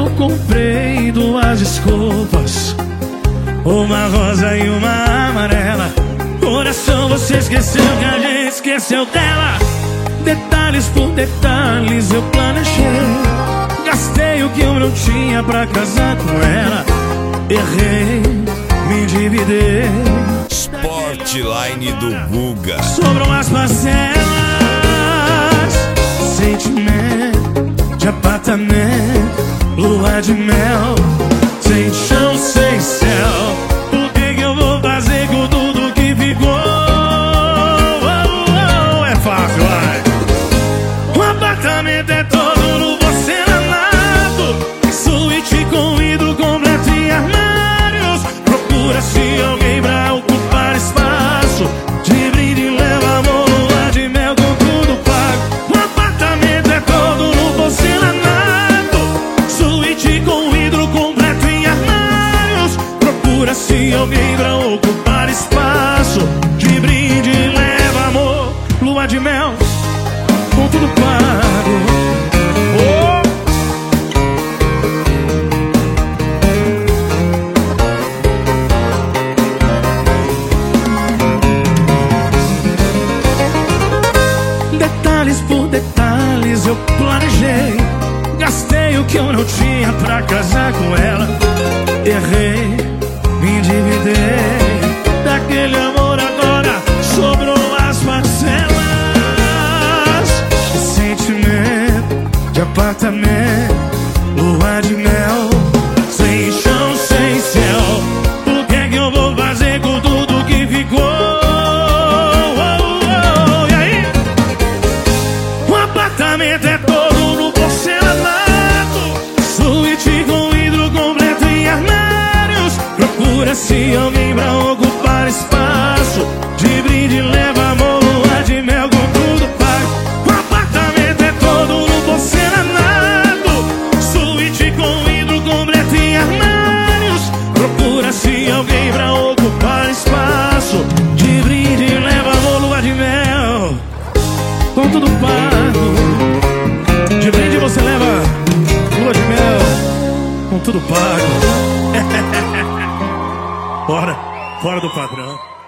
comprei duas escovas, uma rosa e uma amarela. Coração, você esqueceu que a gente esqueceu dela. Detalhes por detalhes eu planejei. Gastei o que eu não tinha pra casar com ela. Errei, me endividei. Sportline do Guga. Sobram as parcelas, sentimento de apartamento, lua de mel, sem chão, sem céu. O que eu vou fazer com tudo que ficou? É fácil, vai. O apartamento é todo no porcelanato, suíte com vidro completo e armários. Procura-se alguém pra ocupar espaço. De brinde leva amor, lua de mel com tudo pago. O apartamento é todo no porcelanato, suíte com vidro completo e armários. Procura-se alguém pra ocupar espaço. De brinde leva amor, lua de mel com tudo pago. Oh! Detalhes por detalhes eu planejei. Gastei o que eu não tinha pra casar com ela. Errei, me endividei. Daquele amor agora sobrou as parcelas. Sentimento de apartamento, lua de mel, sem chão, sem céu. O que é que eu vou fazer com tudo que ficou? E aí? O apartamento é todo no porcelanato, suíte com vidro completo e armários. Procura-se alguém pra ocupar espaço. De brinde leva amor, lua de mel com tudo pago. O apartamento é todo no porcelanato, suíte com vidro completo e armários. Procura-se alguém pra ocupar espaço. De brinde leva amor, lua de mel com tudo pago. De brinde você leva lua de mel com tudo pago. Fora do padrão.